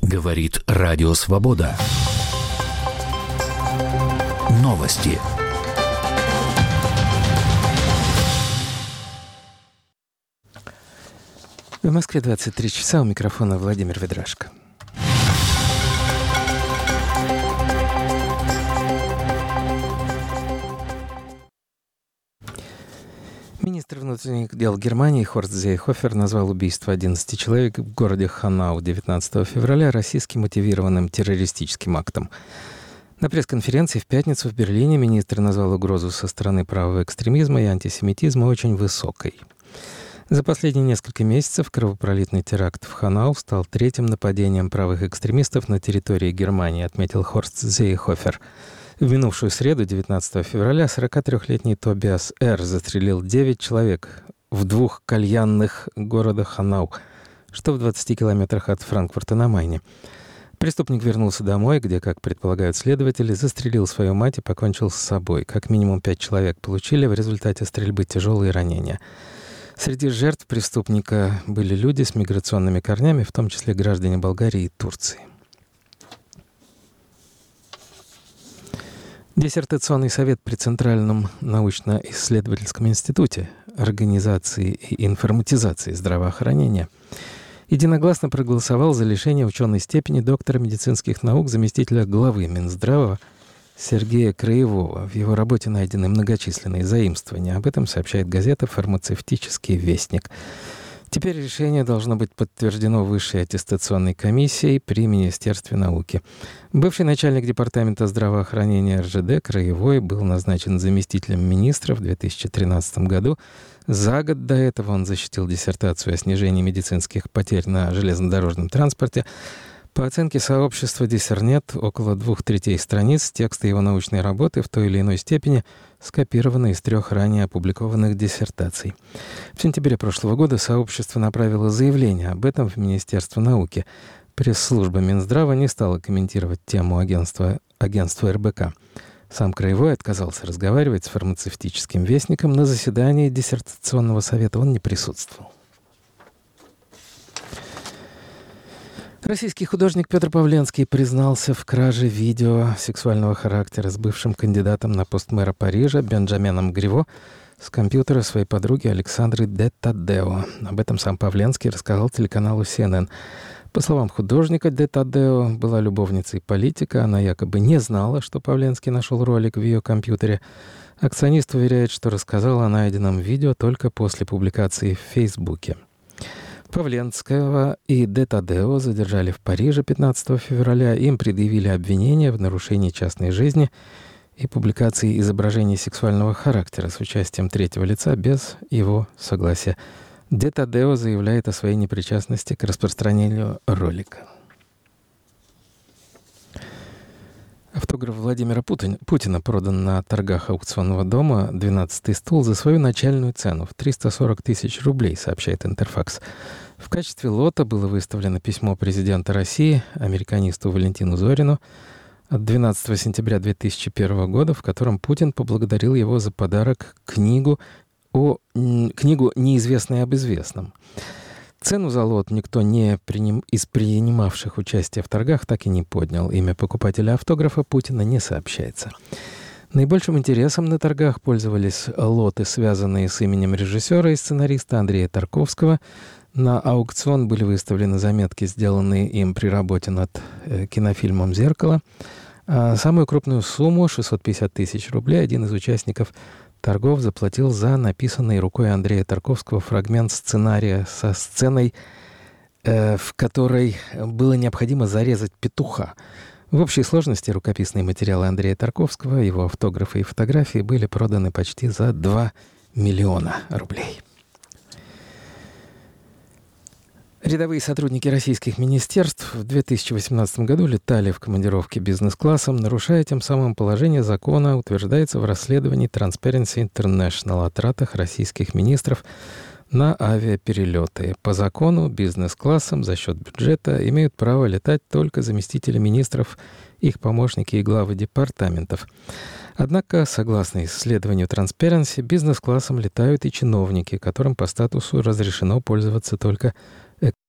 Говорит Радио Свобода. Новости. В Москве 23 часа, у микрофона Владимир Ведрашко. Министр внутренних дел Германии Хорст Зейхофер назвал убийство 11 человек в городе Ханау 19 февраля российски мотивированным террористическим актом. На пресс-конференции в пятницу в Берлине министр назвал угрозу со стороны правого экстремизма и антисемитизма очень высокой. За последние несколько месяцев кровопролитный теракт в Ханау стал третьим нападением правых экстремистов на территории Германии, отметил Хорст Зейхофер. В минувшую среду, 19 февраля, 43-летний Тобиас Р. застрелил 9 человек в двух кальянных городах Ханау, что в 20 километрах от Франкфурта на Майне. Преступник вернулся домой, где, как предполагают следователи, застрелил свою мать и покончил с собой. Как минимум 5 человек получили в результате стрельбы тяжелые ранения. Среди жертв преступника были люди с миграционными корнями, в том числе граждане Болгарии и Турции. Диссертационный совет при Центральном научно-исследовательском институте организации и информатизации здравоохранения единогласно проголосовал за лишение ученой степени доктора медицинских наук заместителя главы Минздрава Сергея Краевого. В его работе найдены многочисленные заимствования. Об этом сообщает газета «Фармацевтический вестник». Теперь решение должно быть подтверждено Высшей аттестационной комиссией при Министерстве науки. Бывший начальник департамента здравоохранения РЖД Краевой был назначен заместителем министра в 2013 году. За год до этого он защитил диссертацию о снижении медицинских потерь на железнодорожном транспорте. По оценке сообщества Диссернет, около 2/3 страниц текста его научной работы в той или иной степени скопированы из 3 ранее опубликованных диссертаций. В сентябре прошлого года сообщество направило заявление об этом в Министерство науки. Пресс-служба Минздрава не стала комментировать тему агентства РБК. Сам Краевой отказался разговаривать с фармацевтическим вестником. На заседании диссертационного совета он не присутствовал. Российский художник Петр Павленский признался в краже видео сексуального характера с бывшим кандидатом на пост мэра Парижа Бенджаменом Гриво с компьютера своей подруги Александры де Таддео. Об этом сам Павленский рассказал телеканалу CNN. По словам художника, де Таддео была любовницей политика. Она якобы не знала, что Павленский нашел ролик в ее компьютере. Акционист уверяет, что рассказал о найденном видео только после публикации в Фейсбуке. Павленского и де Таддео задержали в Париже 15 февраля. Им предъявили обвинения в нарушении частной жизни и публикации изображений сексуального характера с участием третьего лица без его согласия. Де Таддео заявляет о своей непричастности к распространению ролика. Автограф Владимира Путина продан на торгах аукционного дома «12-й стул» за свою начальную цену в 340 тысяч рублей, сообщает Интерфакс. В качестве лота было выставлено письмо президента России американисту Валентину Зорину от 12 сентября 2001 года, в котором Путин поблагодарил его за подарок книгу «Неизвестное об известном». Цену за лот никто из принимавших участие в торгах так и не поднял. Имя покупателя автографа Путина не сообщается. Наибольшим интересом на торгах пользовались лоты, связанные с именем режиссера и сценариста Андрея Тарковского. На аукцион были выставлены заметки, сделанные им при работе над кинофильмом «Зеркало». А самую крупную сумму, 650 тысяч рублей, один из участников торгов заплатил за написанный рукой Андрея Тарковского фрагмент сценария со сценой, в которой было необходимо зарезать петуха. В общей сложности рукописные материалы Андрея Тарковского, его автографы и фотографии были проданы почти за 2 миллиона рублей. Рядовые сотрудники российских министерств в 2018 году летали в командировке бизнес-классом, нарушая тем самым положение закона, утверждается в расследовании Transparency International о тратах российских министров на авиаперелеты. По закону бизнес-классом за счет бюджета имеют право летать только заместители министров, их помощники и главы департаментов. Однако, согласно исследованию Transparency, бизнес-классом летают и чиновники, которым по статусу разрешено пользоваться только